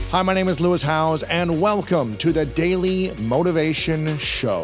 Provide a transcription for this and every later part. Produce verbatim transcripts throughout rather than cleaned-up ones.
Hi, my name is Lewis Howes, and welcome to the Daily Motivation Show.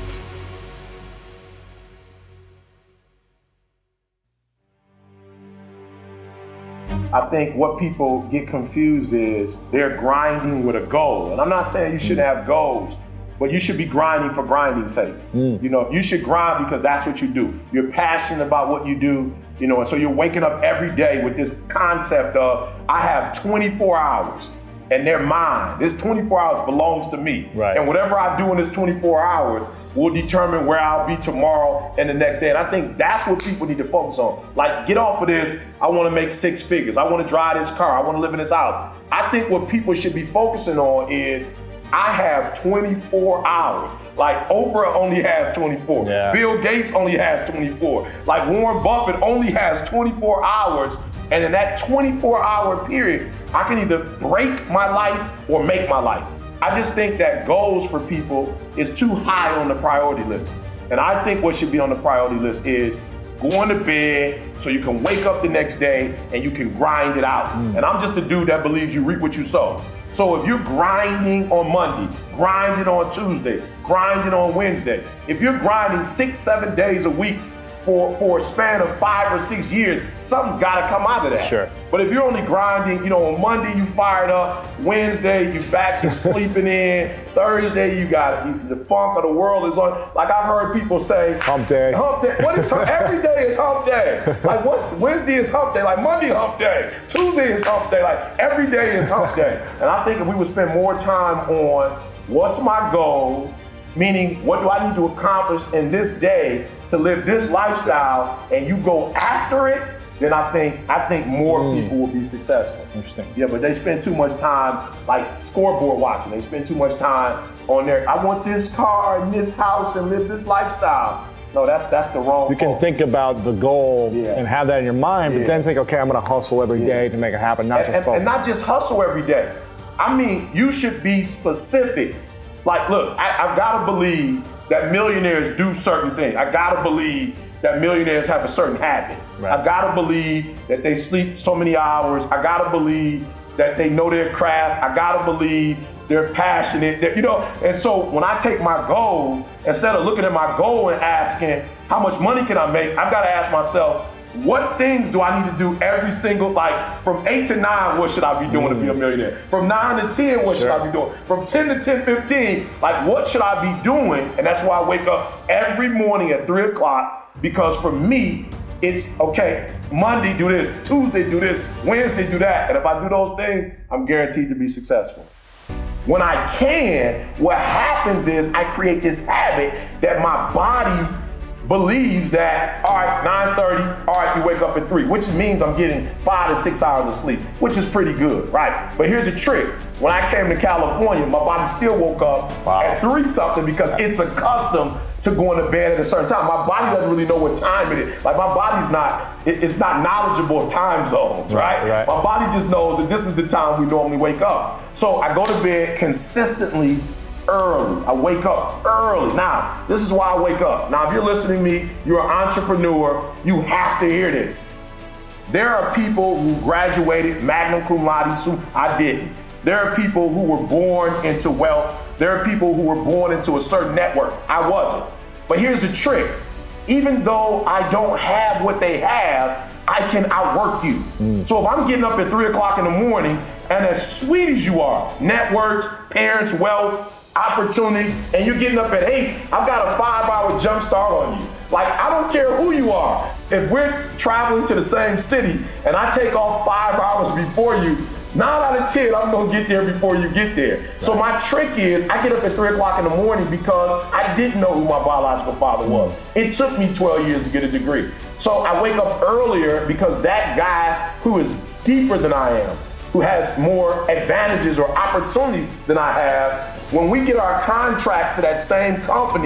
I think what people get confused is they're grinding with a goal. And I'm not saying you shouldn't have goals, but you should be grinding for grinding's sake. Mm. You know, you should grind because that's what you do. You're passionate about what you do, you know, and so you're waking up every day with this concept of, I have twenty-four hours. And they're mine. This twenty-four hours belongs to me. Right. And whatever I do in this twenty-four hours will determine where I'll be tomorrow and the next day. And I think that's what people need to focus on. Like, get off of this, I want to make six figures. I want to drive this car. I want to live in this house. I think what people should be focusing on is, I have twenty-four hours. Like, Oprah only has twenty-four. Yeah. Bill Gates only has twenty-four. Like, Warren Buffett only has twenty-four hours. And in that twenty-four hour period, I can either break my life or make my life. I just think that goals for people is too high on the priority list. And I think what should be on the priority list is going to bed so you can wake up the next day and you can grind it out. Mm. And I'm just a dude that believes you reap what you sow. So if you're grinding on Monday, grinding on Tuesday, grinding on Wednesday, if you're grinding six, seven days a week, For, for a span of five or six years, something's got to come out of that. Sure. But if you're only grinding, you know, on Monday you fired up, Wednesday you back, you're sleeping in, Thursday you got you, the funk of the world is on. Like, I've heard people say, hump day. Hump day. What is every day is hump day? Like, what's Wednesday is hump day? Like, Monday hump day, Tuesday is hump day. Like, every day is hump day. And I think if we would spend more time on what's my goal, meaning what do I need to accomplish in this day to live this lifestyle, and you go after it, then I think I think more mm. people will be successful. Interesting. Yeah, but they spend too much time like scoreboard watching. They spend too much time on their, I want this car and this house and live this lifestyle. No, that's that's the wrong You can focus. think about the goal yeah. and have that in your mind, yeah. but then think, okay, I'm going to hustle every yeah. day to make it happen, not and, just and, focus. and not just hustle every day. I mean, you should be specific. Like, look, I, I've got to believe that millionaires do certain things. I gotta believe that millionaires have a certain habit. Right. I gotta believe that they sleep so many hours. I gotta believe that they know their craft. I gotta believe they're passionate. That, you know, and so when I take my goal, instead of looking at my goal and asking how much money can I make, I've gotta ask myself, what things do I need to do every single, like from eight to nine, what should I be doing mm. to be a millionaire? From nine to ten, what sure. should I be doing? From ten to ten fifteen, like what should I be doing? And that's why I wake up every morning at three o'clock, because for me, it's okay, Monday do this, Tuesday do this, Wednesday do that. And if I do those things, I'm guaranteed to be successful. When I can, what happens is I create this habit that my body believes that, all right, nine thirty, all right, you wake up at three, which means I'm getting five to six hours of sleep, which is pretty good, right? But here's the trick. When I came to California, my body still woke up wow. at three something because it's accustomed to going to bed at a certain time. My body doesn't really know what time it is. Like, my body's not, it, it's not knowledgeable of time zones, right? Right, right? My body just knows that this is the time we normally wake up. So I go to bed consistently early. I wake up early. Now, this is why I wake up. Now, if you're listening to me, you're an entrepreneur, you have to hear this. There are people who graduated magna cum laude, I didn't. There are people who were born into wealth. There are people who were born into a certain network. I wasn't. But here's the trick. Even though I don't have what they have, I can outwork you. Mm. So if I'm getting up at three o'clock in the morning, and as sweet as you are, networks, parents, wealth, opportunities, and you're getting up at eight, I've got a five hour jump start on you. Like, I don't care who you are. If we're traveling to the same city and I take off five hours before you, nine out of ten, I'm gonna get there before you get there. Right. So my trick is, I get up at three o'clock in the morning because I didn't know who my biological father was. It took me twelve years to get a degree. So I wake up earlier because that guy who is deeper than I am, who has more advantages or opportunities than I have, when we get our contract to that same company,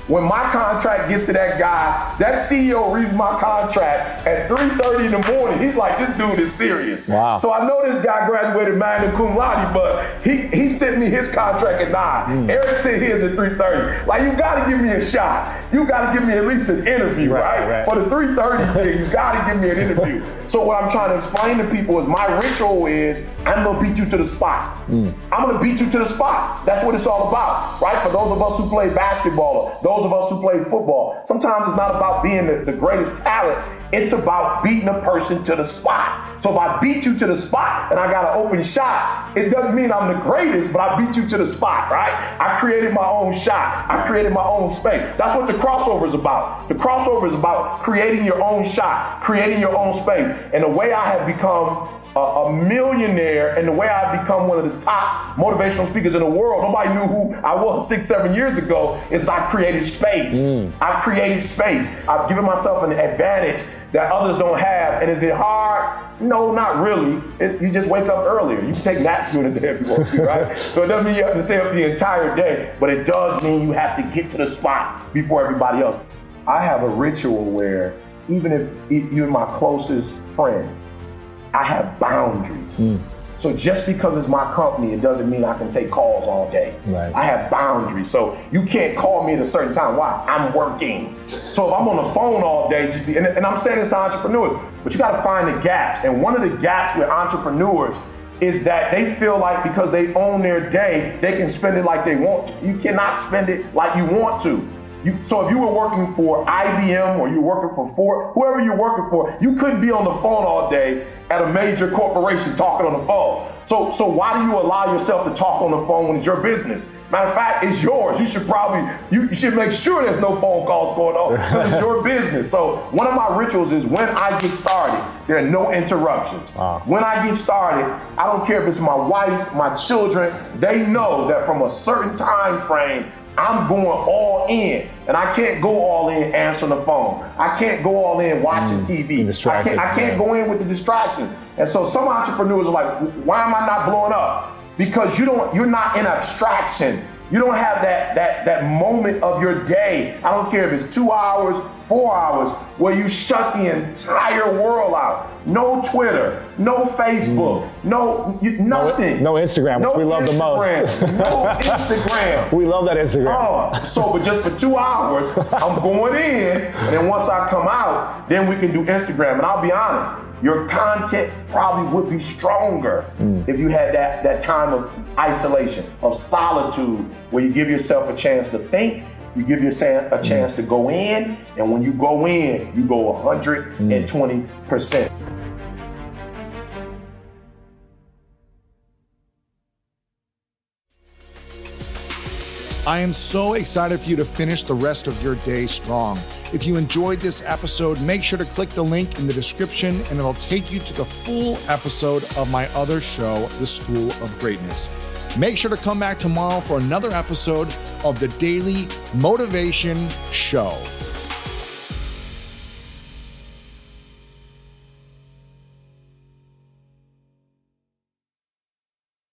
when my contract gets to that guy, that C E O reads my contract at three thirty in the morning. He's like, this dude is serious. Wow. So I know this guy graduated magna cum laude, but he, he sent me his contract at nine. Mm. Eric sent his at three thirty. Like, you got to give me a shot. You got to give me at least an interview, right? right? right. For the three thirty thing, you got to give me an interview. So what I'm trying to explain to people is my ritual is I'm going to beat you to the spot. Mm. I'm going to beat you to the spot. That's what it's all about, right? For those of us who play basketball, or those of us who play football, sometimes it's not about being the, the greatest talent. It's about beating a person to the spot. So if I beat you to the spot and I got an open shot, it doesn't mean I'm the greatest, but I beat you to the spot, right? I created my own shot. I created my own space. That's what the crossover is about. The crossover is about creating your own shot, creating your own space. And the way I have become a, a millionaire and the way I've become one of the top motivational speakers in the world, nobody knew who I was six, seven years ago, is I created space. Mm. I created space. I've given myself an advantage that others don't have. And is it hard? No, not really. It, you just wake up earlier. You can take naps during the day if you want to, right? So it doesn't mean you have to stay up the entire day, but it does mean you have to get to the spot before everybody else. I have a ritual where even if you're my closest friend, I have boundaries. Mm. So just because it's my company, it doesn't mean I can take calls all day. Right. I have boundaries. So you can't call me at a certain time. Why? I'm working. So if I'm on the phone all day, just be, and, and I'm saying this to entrepreneurs, but you got to find the gaps. And one of the gaps with entrepreneurs is that they feel like because they own their day, they can spend it like they want to. You cannot spend it like you want to. You, so if you were working for I B M or you were working for Ford, whoever you're working for, you couldn't be on the phone all day at a major corporation talking on the phone. So so why do you allow yourself to talk on the phone when it's your business? Matter of fact, it's yours. You should probably, you, you should make sure there's no phone calls going on because it's your business. So one of my rituals is when I get started, there are no interruptions. Wow. When I get started, I don't care if it's my wife, my children, they know that from a certain time frame, I'm going all in, and I can't go all in answering the phone. I can't go all in watching mm, T V. I can't, I can't go in with the distraction. And so some entrepreneurs are like, why am I not blowing up? Because you don't, you're not in abstraction. You don't have that that that moment of your day. I don't care if it's two hours, four hours, where you shut the entire world out. No Twitter, no Facebook, mm. no you, nothing. No, no Instagram, no which we love Instagram, the most. No Instagram. We love that Instagram. Oh, so, but just for two hours, I'm going in, and then once I come out, then we can do Instagram. And I'll be honest, your content probably would be stronger mm. if you had that, that time of isolation, of solitude, where you give yourself a chance to think, you give yourself a chance mm. to go in, and when you go in, you go one hundred twenty percent. I am so excited for you to finish the rest of your day strong. If you enjoyed this episode, make sure to click the link in the description and it'll take you to the full episode of my other show, The School of Greatness. Make sure to come back tomorrow for another episode of the Daily Motivation Show.